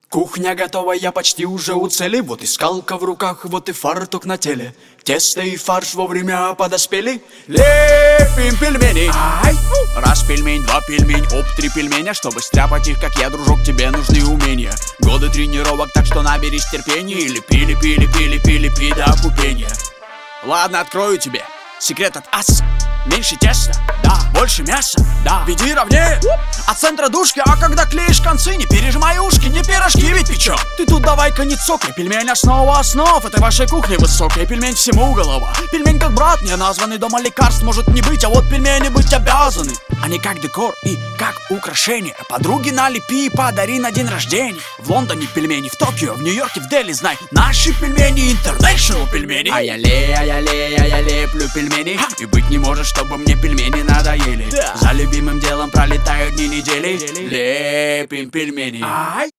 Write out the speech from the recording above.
Кухня готова, я почти уже у цели. Вот и скалка в руках, вот и фартук на теле. Тесто и фарш вовремя подоспели. Лепим пельмени. Раз пельмень, два пельмень, оп, три пельменя. Чтобы стряпать их, как я, дружок, тебе нужны умения. Годы тренировок, так что наберись терпения. И лепи, лепи, лепи, лепи, лепи до опупения. Ладно, открою тебе секрет от аса. Меньше теста, да, больше мяса, да. Веди ровнее от центра дужки. А когда клеишь концы, не пережимай ушки. Не пирожки ведь печем. Ты тут давай-ка не цокай. Пельмень основа основ этой вашей кухни высокой. Пельмень всему голова. Пельмень как брат не названный. Дома лекарств может не быть, а вот пельмени быть обязаны. Они как декор и как украшение. Подруги налепи и подари на день рождения. В Лондоне пельмени, в Токио, в Нью-Йорке, в Дели, знай. Наши пельмени, international пельмени. А я леплю пельмени. И быть не может, чтобы мне пельмени надоели. За любимым делом пролетают дни недели. Лепим пельмени.